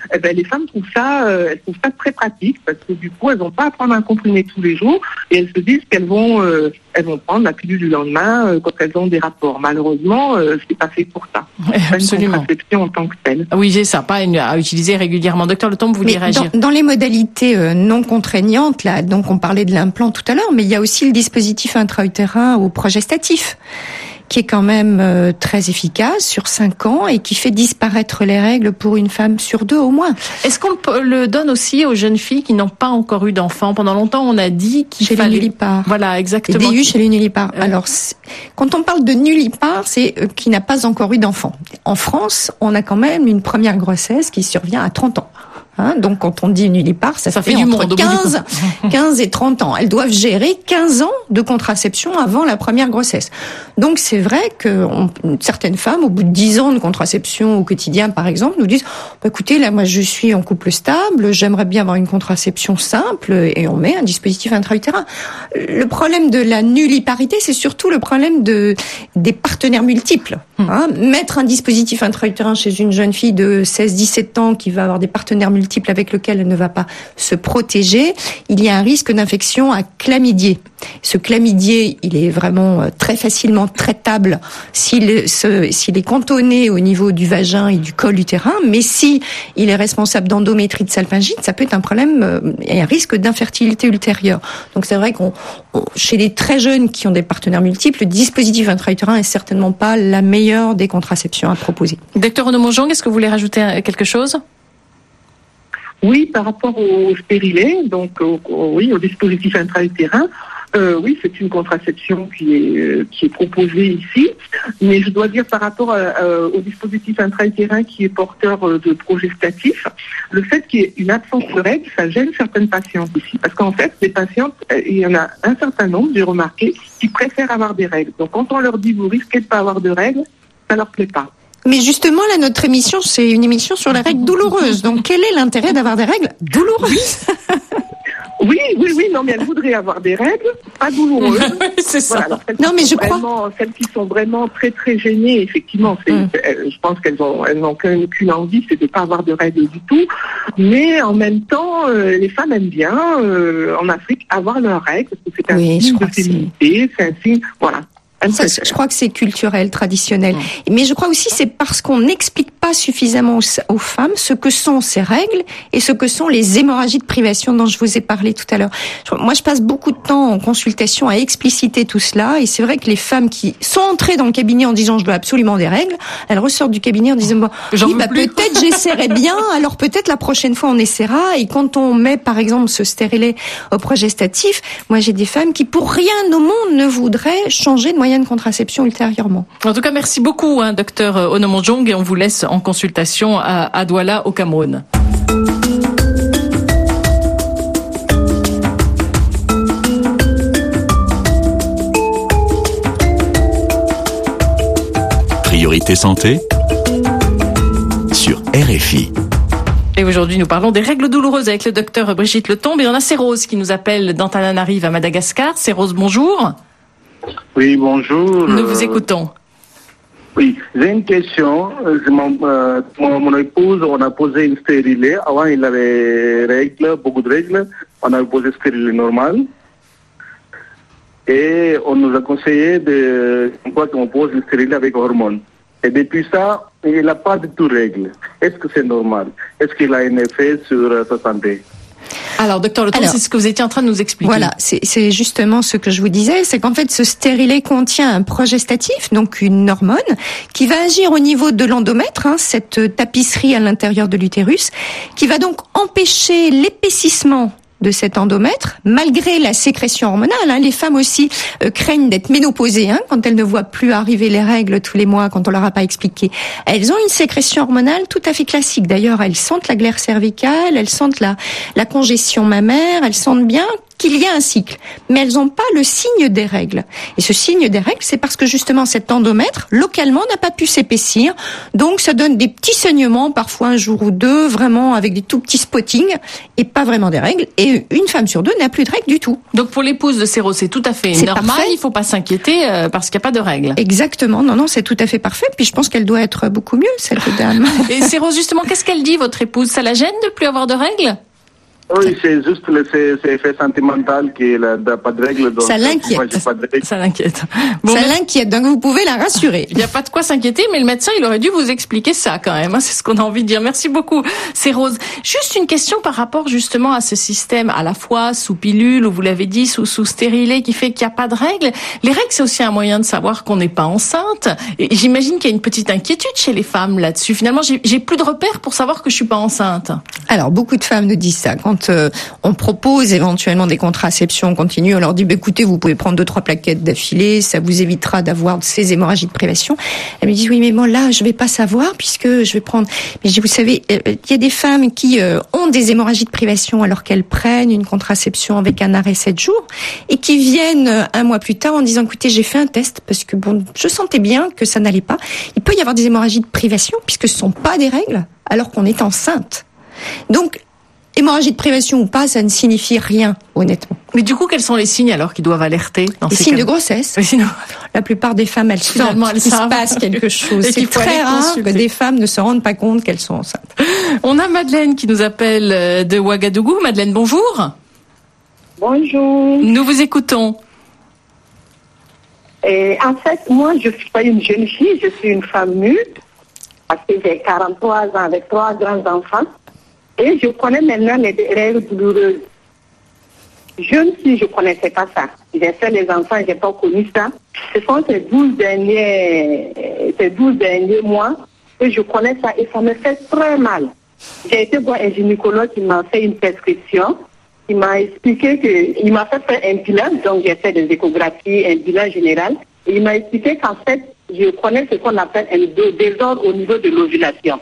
eh ben, les femmes trouvent ça, euh, elles trouvent ça très pratique parce que du coup, elles n'ont pas à prendre un comprimé tous les jours et elles se disent qu'elles vont, euh, elles vont prendre la pilule du lendemain euh, quand elles ont des rapports. Malheureusement, euh, c'est pas fait pour ça. C'est Absolument. Une contraception en tant que telle. Oui, c'est ça, pas une, à utiliser régulièrement. Docteur Le Tombe, vous vouliez réagir? Dans, dans les modalités euh, non contraignantes, là, donc on parlait de l'implant tout à l'heure, mais il y a aussi le dispositif intra-utérin ou progestatif, qui est quand même euh, très efficace sur cinq ans et qui fait disparaître les règles pour une femme sur deux au moins. Est-ce qu'on le donne aussi aux jeunes filles qui n'ont pas encore eu d'enfants? Pendant longtemps, on a dit qu'il chez fallait... les nullipares. Voilà, exactement. D U chez les nullipares. Euh... Alors, quand on parle de nullipare, c'est euh, qui n'a pas encore eu d'enfant. En France, on a quand même une première grossesse qui survient à trente ans. Hein, donc quand on dit nullipare, ça, ça fait, fait du entre monde, quinze, quinze et trente ans. Elles doivent gérer quinze ans de contraception avant la première grossesse. Donc c'est vrai que on, certaines femmes, au bout de dix ans de contraception au quotidien par exemple, nous disent bah, écoutez, là moi je suis en couple stable, j'aimerais bien avoir une contraception simple, et on met un dispositif intra-utérin. Le problème de la nulliparité, c'est surtout le problème de des partenaires multiples. Hein. Mettre un dispositif intra-utérin chez une jeune fille de seize dix-sept ans qui va avoir des partenaires multiples avec lequel elle ne va pas se protéger, il y a un risque d'infection à chlamydier. Ce chlamydier, il est vraiment très facilement traitable s'il, s'il est cantonné au niveau du vagin et du col utérin, mais si il est responsable d'endométrite salpingite, ça peut être un problème et un risque d'infertilité ultérieure. Donc c'est vrai qu'on, on, chez les très jeunes qui ont des partenaires multiples, le dispositif intra-utérin est certainement pas la meilleure des contraceptions à proposer. Docteur Renaud Mongeon, est-ce que vous voulez rajouter quelque chose? Oui, par rapport au stérilet, donc au, au, oui, au dispositif intra-utérin, euh, oui, c'est une contraception qui est euh, qui est proposée ici, mais je dois dire par rapport à, à, au dispositif intra-utérin qui est porteur euh, de progestatif, le fait qu'il y ait une absence de règles, ça gêne certaines patientes ici, parce qu'en fait, les patientes, euh, il y en a un certain nombre, j'ai remarqué, qui préfèrent avoir des règles. Donc quand on leur dit vous risquez de pas avoir de règles, ça leur plaît pas. Mais justement, là, notre émission, c'est une émission sur les règles douloureuses. Donc, quel est l'intérêt d'avoir des règles douloureuses? Oui, oui, oui, non, mais elles voudraient avoir des règles pas douloureuses. C'est ça. Voilà, non, mais je vraiment, crois. Celles qui sont vraiment très, très gênées, effectivement, c'est, mm. je pense qu'elles ont, elles n'ont qu'une, qu'une envie, c'est de pas avoir de règles du tout. Mais en même temps, euh, les femmes aiment bien, euh, en Afrique, avoir leurs règles, parce que c'est un oui, signe de féminité, c'est un signe, voilà. Ça, je crois que c'est culturel, traditionnel. Mmh. Mais je crois aussi c'est parce qu'on n'explique pas suffisamment aux, aux femmes ce que sont ces règles et ce que sont les hémorragies de privation dont je vous ai parlé tout à l'heure. Moi, je passe beaucoup de temps en consultation à expliciter tout cela, et c'est vrai que les femmes qui sont entrées dans le cabinet en disant je veux absolument des règles, elles ressortent du cabinet en disant bon, oui, bah, peut-être j'essaierai bien, alors peut-être la prochaine fois on essaiera. Et quand on met par exemple ce stérilet au progestatif, moi j'ai des femmes qui pour rien au monde ne voudraient changer de moyen de contraception ultérieurement. En tout cas, merci beaucoup, hein, docteur Onomonjong, et on vous laisse en consultation à, à Douala, au Cameroun. Priorité santé sur R F I. Et aujourd'hui, nous parlons des règles douloureuses avec le docteur Brigitte Le Tombe, et on a Cérose qui nous appelle d'Antananarive à Madagascar. Cérose, bonjour. Oui, bonjour. Nous vous écoutons. Oui, j'ai une question. Mon, euh, mon, mon épouse, on a posé une stérilet. Avant, il avait règles, beaucoup de règles. On a posé stérilet normal. Et on nous a conseillé de quoi qu'on pose une stérilet avec hormones. Et depuis ça, il n'a pas du tout de règles. Est-ce que c'est normal? Est-ce qu'il a un effet sur sa santé? Alors, docteur Le Tombe, c'est ce que vous étiez en train de nous expliquer. Voilà, c'est, c'est justement ce que je vous disais, c'est qu'en fait, ce stérilet contient un progestatif, donc une hormone, qui va agir au niveau de l'endomètre, hein, cette tapisserie à l'intérieur de l'utérus, qui va donc empêcher l'épaississement de cet endomètre, malgré la sécrétion hormonale. Hein, les femmes aussi euh, craignent d'être ménopausées, hein, quand elles ne voient plus arriver les règles tous les mois, quand on leur a pas expliqué. Elles ont une sécrétion hormonale tout à fait classique. D'ailleurs, elles sentent la glaire cervicale, elles sentent la, la congestion mammaire, elles sentent bien qu'il y a un cycle, mais elles n'ont pas le signe des règles. Et ce signe des règles, c'est parce que justement cet endomètre, localement, n'a pas pu s'épaissir. Donc ça donne des petits saignements, parfois un jour ou deux, vraiment avec des tout petits spottings, et pas vraiment des règles. Et une femme sur deux n'a plus de règles du tout. Donc pour l'épouse de Séros, c'est tout à fait c'est normal, parfait. Il ne faut pas s'inquiéter euh, parce qu'il n'y a pas de règles. Exactement, non, non, c'est tout à fait parfait. Puis je pense qu'elle doit être beaucoup mieux, cette dame. Et Séros, justement, qu'est-ce qu'elle dit, votre épouse? Ça la gêne de plus avoir de règles? Oui, c'est juste le, c'est, c'est effet sentimental qu'il n'a pas de règles. Donc ça l'inquiète. moi, j'ai pas de règles. Ça l'inquiète. Bon, ça mais... l'inquiète, donc vous pouvez la rassurer. Il n'y a pas de quoi s'inquiéter, mais le médecin, il aurait dû vous expliquer ça quand même. Hein, c'est ce qu'on a envie de dire. Merci beaucoup, c'est Rose. Juste une question par rapport justement à ce système, à la fois sous pilule, ou vous l'avez dit, sous, sous stérilet, qui fait qu'il n'y a pas de règles. Les règles, c'est aussi un moyen de savoir qu'on n'est pas enceinte. Et j'imagine qu'il y a une petite inquiétude chez les femmes là-dessus. Finalement, j'ai, j'ai plus de repères pour savoir que je suis pas enceinte. Alors, beaucoup de femmes nous disent ça. Quand euh, on propose éventuellement des contraceptions continues, on leur dit bah, écoutez, vous pouvez prendre deux trois plaquettes d'affilée, ça vous évitera d'avoir ces hémorragies de privation. Elles me disent oui, mais bon là, je vais pas savoir puisque je vais prendre. Mais je dis vous savez, il euh, y a des femmes qui euh, ont des hémorragies de privation alors qu'elles prennent une contraception avec un arrêt sept jours et qui viennent euh, un mois plus tard en disant écoutez, j'ai fait un test parce que bon, je sentais bien que ça n'allait pas. Il peut y avoir des hémorragies de privation puisque ce sont pas des règles alors qu'on est enceinte. Donc hémorragie de privation ou pas, ça ne signifie rien, honnêtement. Mais du coup, quels sont les signes alors qu'ils doivent alerter dans Les ces signes cas-là? de grossesse. Oui, sinon... La plupart des femmes, elles Finalement, sentent elles qu'il savent. se passe quelque chose. Et C'est très rare consulter. que des femmes ne se rendent pas compte qu'elles sont enceintes. On a Madeleine qui nous appelle de Ouagadougou. Madeleine, bonjour. Bonjour. Nous vous écoutons. Et en fait, moi, je ne suis pas une jeune fille, je suis une femme mûre, parce que j'ai quarante-trois ans avec trois grands-enfants. Et je connais maintenant les règles douloureuses. Jeune fille, je ne connaissais pas ça. J'ai fait les enfants, je n'ai pas connu ça. Ce sont ces douze derniers, ces douze derniers mois que je connais ça et ça me fait très mal. J'ai été voir un gynécologue qui m'a fait une prescription. Il m'a expliqué que, il m'a fait faire un bilan, donc j'ai fait des échographies, un bilan général. Et il m'a expliqué qu'en fait, je connais ce qu'on appelle un désordre au niveau de l'ovulation.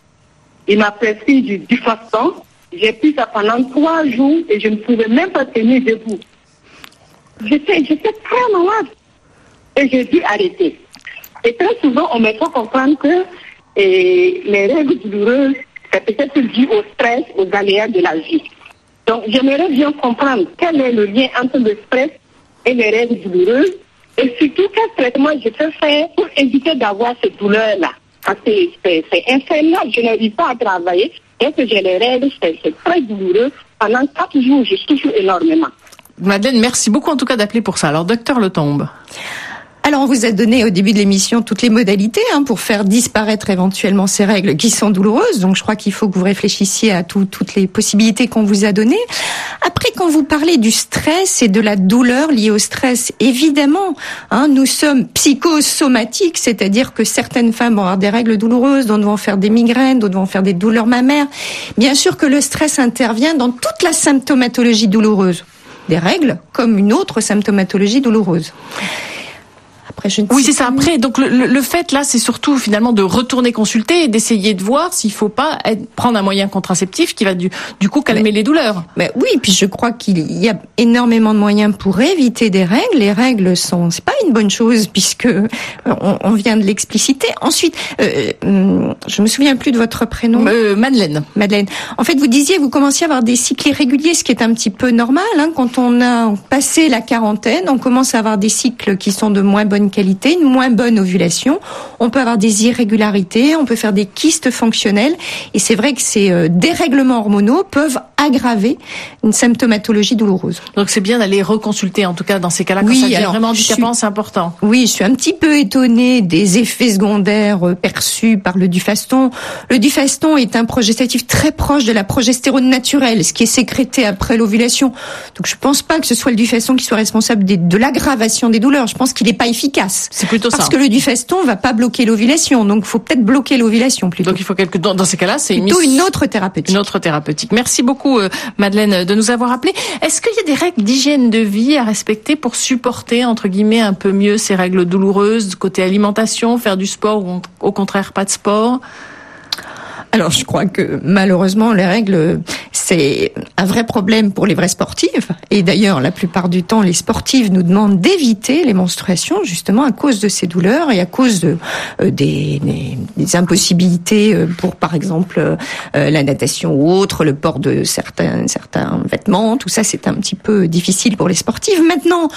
Il m'a prescrit du Dufaston. J'ai pris ça pendant trois jours et je ne pouvais même pas tenir debout. J'étais, j'étais très malade et j'ai dû arrêter. Et très souvent, on me fait comprendre que et, les règles douloureuses, c'est peut-être dû au stress, aux aléas de la vie. Donc, j'aimerais bien comprendre quel est le lien entre le stress et les règles douloureuses et surtout quel traitement je peux faire pour éviter d'avoir ces douleurs-là. Parce que c'est, c'est infernal, je n'arrive pas à travailler. Dès que j'ai les règles, c'est, c'est très douloureux. Pendant quatre jours, je souffre énormément. Madeleine, merci beaucoup en tout cas d'appeler pour ça. Alors, docteur Letombe. Alors, on vous a donné au début de l'émission toutes les modalités hein, pour faire disparaître éventuellement ces règles qui sont douloureuses. Donc, je crois qu'il faut que vous réfléchissiez à tout, toutes les possibilités qu'on vous a données. Après, quand vous parlez du stress et de la douleur liée au stress, évidemment, hein, nous sommes psychosomatiques, c'est-à-dire que certaines femmes vont avoir des règles douloureuses, d'autres vont faire des migraines, d'autres vont faire des douleurs mammaires. Bien sûr que le stress intervient dans toute la symptomatologie douloureuse des règles, comme une autre symptomatologie douloureuse. Après, je ne oui, sais c'est ça. Après, donc le, le, le fait là, c'est surtout finalement de retourner consulter et d'essayer de voir s'il faut pas être, prendre un moyen contraceptif qui va du, du coup calmer mais, les douleurs. Mais oui, puis je crois qu'il y a énormément de moyens pour éviter des règles. Les règles sont, c'est pas une bonne chose puisque on, on vient de l'expliciter. Ensuite, euh, je me souviens plus de votre prénom. Euh, Madeleine. Madeleine. En fait, vous disiez, vous commenciez à avoir des cycles irréguliers, ce qui est un petit peu normal. Hein, quand on a passé la quarantaine, on commence à avoir des cycles qui sont de moins bonne qualité, une moins bonne ovulation. On peut avoir des irrégularités, on peut faire des kystes fonctionnels. Et c'est vrai que ces euh, dérèglements hormonaux peuvent aggraver une symptomatologie douloureuse. Donc c'est bien d'aller reconsulter, en tout cas dans ces cas-là, oui, quand ça devient alors, vraiment handicapant, c'est important. Oui, je suis un petit peu étonnée des effets secondaires euh, perçus par le Dufaston. Le Dufaston est un progestatif très proche de la progestérone naturelle, ce qui est sécrété après l'ovulation. Donc je pense pas que ce soit le Dufaston qui soit responsable des, de l'aggravation des douleurs. Je pense qu'il n'est pas efficace. C'est plutôt Parce ça. que le Dufaston va pas bloquer l'ovulation, donc il faut peut-être bloquer l'ovulation plutôt. Donc il faut quelque dans ces cas-là, c'est plutôt une, une autre thérapeutique. Une autre thérapeutique. Merci beaucoup euh, Madeleine de nous avoir appelé. Est-ce qu'il y a des règles d'hygiène de vie à respecter pour supporter entre guillemets un peu mieux ces règles douloureuses côté alimentation, faire du sport ou au contraire pas de sport? Alors je crois que malheureusement les règles, c'est un vrai problème pour les vrais sportifs. Et d'ailleurs, la plupart du temps, les sportifs nous demandent d'éviter les menstruations, justement à cause de ces douleurs et à cause de, euh, des, des, des impossibilités pour, par exemple, euh, la natation ou autre, le port de certains, certains vêtements. Tout ça, c'est un petit peu difficile pour les sportifs. Maintenant,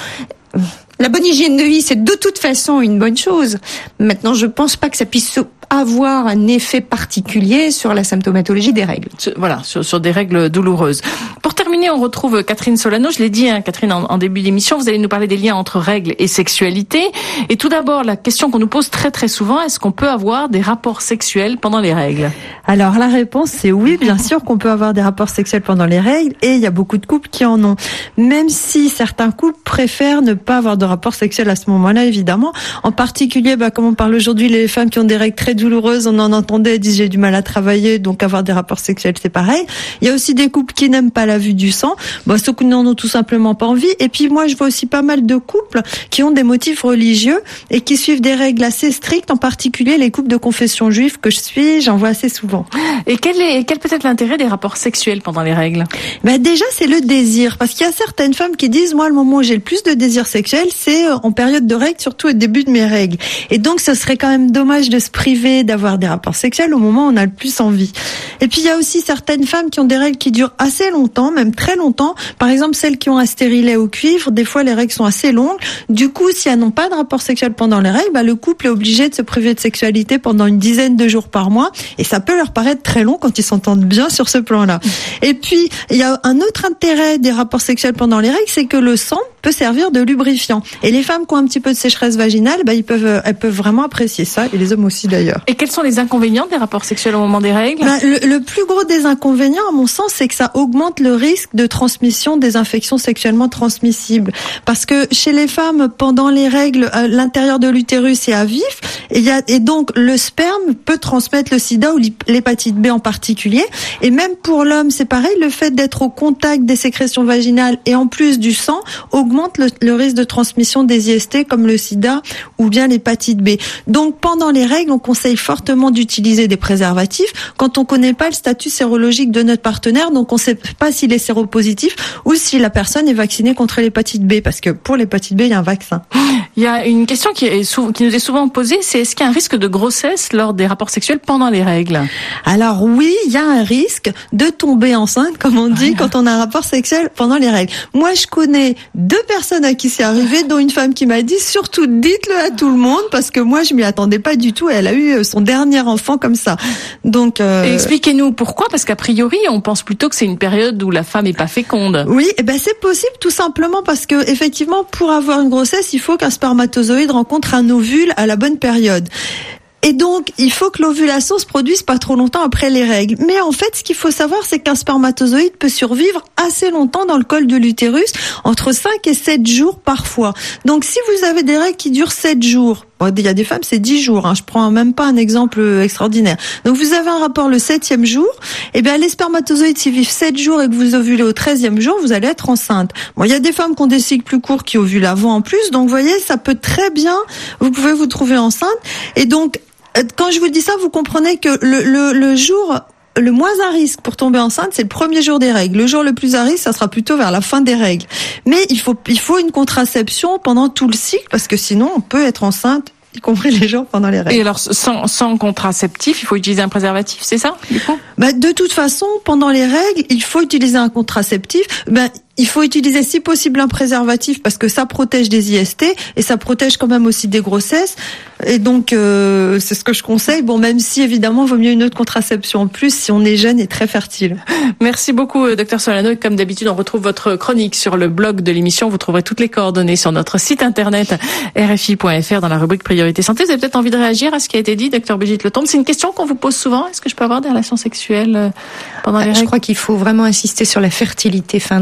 la bonne hygiène de vie, c'est de toute façon une bonne chose. Maintenant, je pense pas que ça puisse avoir un effet particulier sur la symptomatologie des règles. Voilà, sur, sur des règles douloureuses. Pour terminer, on retrouve Catherine Solano. Je l'ai dit, hein, Catherine, en, en début d'émission, vous allez nous parler des liens entre règles et sexualité. Et tout d'abord, la question qu'on nous pose très très souvent, est-ce qu'on peut avoir des rapports sexuels pendant les règles ? Alors, la réponse, c'est oui, bien sûr qu'on peut avoir des rapports sexuels pendant les règles, et il y a beaucoup de couples qui en ont. Même si certains couples préfèrent ne pas avoir de rapports sexuels à ce moment-là, évidemment. En particulier, bah, comme on parle aujourd'hui, les femmes qui ont des règles très douloureuses, on en entendait, elles disent j'ai du mal à travailler, donc avoir des rapports sexuels, c'est pareil. Il y a aussi des couples qui n'aiment pas la vue du sang, bah, ceux qui n'en ont tout simplement pas envie. Et puis moi, je vois aussi pas mal de couples qui ont des motifs religieux et qui suivent des règles assez strictes, en particulier les couples de confession juive que je suis, j'en vois assez souvent. Et quel est, quel peut être l'intérêt des rapports sexuels pendant les règles ? Bah déjà, c'est le désir, parce qu'il y a certaines femmes qui disent, moi, le moment où j'ai le plus de désir sexuel, c'est en période de règles, surtout au début de mes règles. Et donc, ce serait quand même dommage de se priver d'avoir des rapports sexuels au moment où on a le plus envie. Et puis, il y a aussi certaines femmes qui ont des règles qui durent assez longtemps, même très longtemps. Par exemple, celles qui ont un stérilet au cuivre, des fois, les règles sont assez longues. Du coup, si elles n'ont pas de rapport sexuel pendant les règles, bah, le couple est obligé de se priver de sexualité pendant une dizaine de jours par mois. Et ça peut leur paraître très long quand ils s'entendent bien sur ce plan-là. Et puis, il y a un autre intérêt des rapports sexuels pendant les règles, c'est que le sang peut servir de lubrifiant. Et les femmes qui ont un petit peu de sécheresse vaginale, bah, ils peuvent, elles peuvent vraiment apprécier ça, et les hommes aussi d'ailleurs. Et quels sont les inconvénients des rapports sexuels au moment des règles ? Bah, le, le plus gros des inconvénients, à mon sens, c'est que ça augmente le risque de transmission des infections sexuellement transmissibles. Parce que chez les femmes, pendant les règles, l'intérieur de l'utérus est à vif, et, y a, et donc le sperme peut transmettre le sida ou l'hépatite B en particulier. Et même pour l'homme, c'est pareil, le fait d'être au contact des sécrétions vaginales et en plus du sang augmente le, le risque de transmission des I S T comme le sida ou bien l'hépatite B. Donc pendant les règles, on conseille fortement d'utiliser des préservatifs quand on connaît pas le statut sérologique de notre partenaire, donc on sait pas s'il est séropositif ou si la personne est vaccinée contre l'hépatite B, parce que pour l'hépatite B, il y a un vaccin. Il y a une question qui, est sou- qui nous est souvent posée, c'est est-ce qu'il y a un risque de grossesse lors des rapports sexuels pendant les règles ? Alors oui, il y a un risque de tomber enceinte, comme on dit, quand on a un rapport sexuel pendant les règles. Moi, je connais deux personnes à qui c'est arrivé, dont une femme qui m'a dit surtout dites-le à tout le monde, parce que moi, je m'y attendais pas du tout. Elle a eu son dernier enfant comme ça. Donc, euh... Et expliquez-nous pourquoi, parce qu'a priori, on pense plutôt que c'est une période où la femme est pas féconde. Oui, et ben c'est possible tout simplement parce que effectivement, pour avoir une grossesse, il faut qu'un spermatozoïde rencontre un ovule à la bonne période. Et donc, il faut que l'ovulation se produise pas trop longtemps après les règles. Mais en fait, ce qu'il faut savoir, c'est qu'un spermatozoïde peut survivre assez longtemps dans le col de l'utérus, entre cinq et sept jours parfois. Donc, si vous avez des règles qui durent sept jours, bon, il y a des femmes, c'est dix jours, hein, je prends même pas un exemple extraordinaire. Donc, vous avez un rapport le septième jour, et bien, les spermatozoïdes, s'ils vivent sept jours et que vous ovulez au treizième jour, vous allez être enceinte. Bon, il y a des femmes qui ont des cycles plus courts qui ovulent avant en plus, donc, vous voyez, ça peut très bien, vous pouvez vous trouver enceinte. Et donc, quand je vous dis ça, vous comprenez que le, le, le jour le moins à risque pour tomber enceinte, c'est le premier jour des règles. Le jour le plus à risque, ça sera plutôt vers la fin des règles. Mais il faut, il faut une contraception pendant tout le cycle, parce que sinon, on peut être enceinte, y compris les jours pendant les règles. Et alors, sans, sans contraceptif, il faut utiliser un préservatif, c'est ça, du coup ? Bah, de toute façon, pendant les règles, il faut utiliser un contraceptif. Ben, il faut utiliser si possible un préservatif parce que ça protège des I S T et ça protège quand même aussi des grossesses. Et donc, euh, c'est ce que je conseille. Bon, même si évidemment, il vaut mieux une autre contraception en plus si on est jeune et très fertile. Merci beaucoup, docteur Solano. Et comme d'habitude, on retrouve votre chronique sur le blog de l'émission. Vous trouverez toutes les coordonnées sur notre site internet R F I point F R dans la rubrique Priorité Santé. Vous avez peut-être envie de réagir à ce qui a été dit, docteur Brigitte Letombe. C'est une question qu'on vous pose souvent. Est-ce que je peux avoir des relations sexuelles pendant les règles ? Je crois qu'il faut vraiment insister sur la fertilité fin de règles.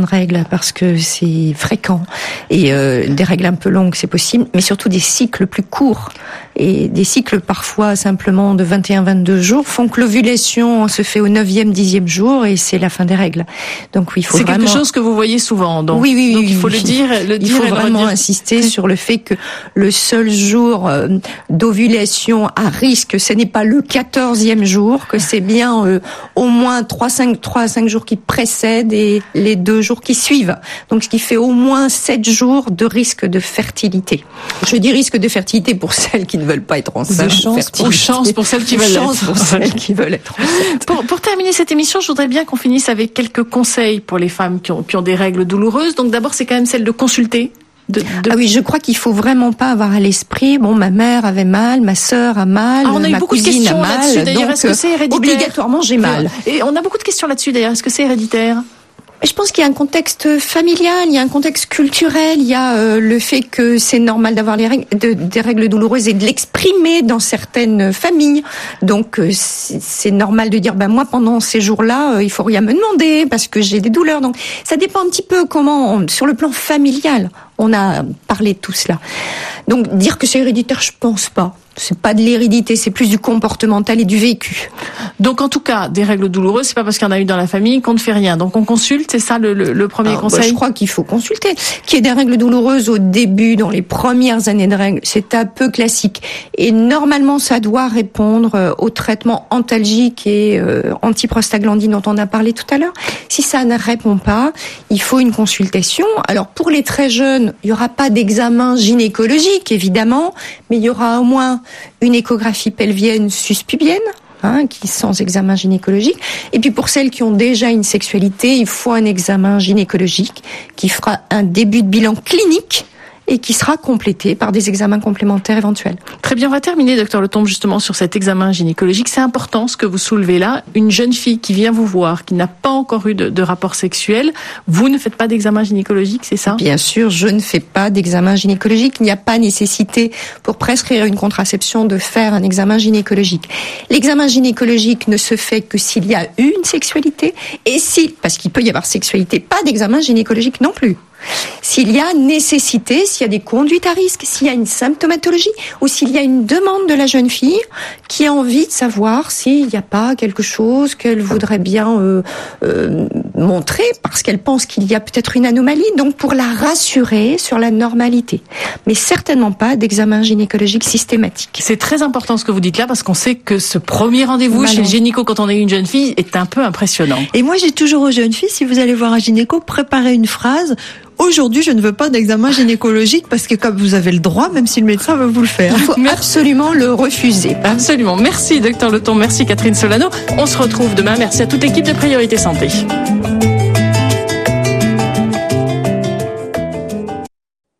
parce que c'est fréquent. Et euh, des règles un peu longues, c'est possible, mais surtout des cycles plus courts. Et des cycles parfois simplement de vingt et un à vingt-deux jours font que l'ovulation se fait au neuvième, dixième jour et c'est la fin des règles. Donc oui, il faut c'est vraiment... quelque chose que vous voyez souvent. Donc, oui, oui, donc oui, il faut oui. le dire, le dire. Il faut et vraiment le insister sur le fait que le seul jour euh, d'ovulation à risque, ce n'est pas le quatorzième jour, que c'est bien euh, au moins trois à cinq jours qui précèdent et les deux jours qui suivent. Donc ce qui fait au moins sept jours de risque de fertilité. Je dis risque de fertilité pour celles qui ne veulent pas être enceintes. Chance, ou chance pour celles qui veulent chance être. pour celles qui veulent être enceintes. Pour, pour terminer cette émission, je voudrais bien qu'on finisse avec quelques conseils pour les femmes qui ont, qui ont des règles douloureuses. Donc d'abord, c'est quand même celle de consulter. De, de... Ah oui, je crois qu'il faut vraiment pas avoir à l'esprit, bon, ma mère avait mal, ma sœur a mal, ah, on a eu ma beaucoup de cousine questions a mal, là-dessus, d'ailleurs. donc est-ce que c'est héréditaire? Obligatoirement, j'ai mal. Et on a beaucoup de questions là-dessus, d'ailleurs. Est-ce que c'est héréditaire? Je pense qu'il y a un contexte familial, il y a un contexte culturel, il y a euh, le fait que c'est normal d'avoir les règles, de, des règles douloureuses et de l'exprimer dans certaines familles. Donc euh, c'est, c'est normal de dire, ben moi pendant ces jours-là, euh, il faut rien me demander parce que j'ai des douleurs. Donc ça dépend un petit peu comment, on, sur le plan familial, on a parlé de tout cela. Donc dire que c'est héréditaire, je pense pas. C'est pas de l'hérédité, c'est plus du comportemental et du vécu. Donc en tout cas, des règles douloureuses, c'est pas parce qu'il y en a eu dans la famille qu'on ne fait rien. Donc on consulte, c'est ça le, le, le premier Alors, conseil. Bah, je crois qu'il faut consulter. Qu'il y ait des règles douloureuses au début, dans les premières années de règles, c'est un peu classique. Et normalement, ça doit répondre au traitement antalgique et euh, antiprostaglandine dont on a parlé tout à l'heure. Si ça ne répond pas, il faut une consultation. Alors pour les très jeunes, il y aura pas d'examen gynécologique évidemment, mais il y aura au moins une échographie pelvienne suspubienne, hein, qui sans examen gynécologique. Et puis pour celles qui ont déjà une sexualité, il faut un examen gynécologique qui fera un début de bilan clinique et qui sera complété par des examens complémentaires éventuels. Très bien, on va terminer, docteur Letombe, justement sur cet examen gynécologique. C'est important ce que vous soulevez là. Une jeune fille qui vient vous voir, qui n'a pas encore eu de, de rapport sexuel, vous ne faites pas d'examen gynécologique, c'est ça? Bien sûr, je ne fais pas d'examen gynécologique. Il n'y a pas nécessité pour prescrire une contraception de faire un examen gynécologique. L'examen gynécologique ne se fait que s'il y a eu une sexualité et si, parce qu'il peut y avoir sexualité, pas d'examen gynécologique non plus. S'il y a nécessité, s'il y a des conduites à risque, s'il y a une symptomatologie ou s'il y a une demande de la jeune fille qui a envie de savoir s'il n'y a pas quelque chose qu'elle voudrait bien euh, euh, montrer parce qu'elle pense qu'il y a peut-être une anomalie, donc pour la rassurer sur la normalité. Mais certainement pas d'examen gynécologique systématique. C'est très important ce que vous dites là parce qu'on sait que ce premier rendez-vous bah chez le gynéco quand on est une jeune fille est un peu impressionnant. Et moi j'ai toujours aux jeunes filles, si vous allez voir un gynéco, préparez une phrase. Aujourd'hui, je ne veux pas d'examen gynécologique parce que comme vous avez le droit, même si le médecin veut vous le faire. Il faut absolument le refuser. Absolument. Merci, docteur Letombe. Merci, Catherine Solano. On se retrouve demain. Merci à toute l'équipe de Priorité Santé.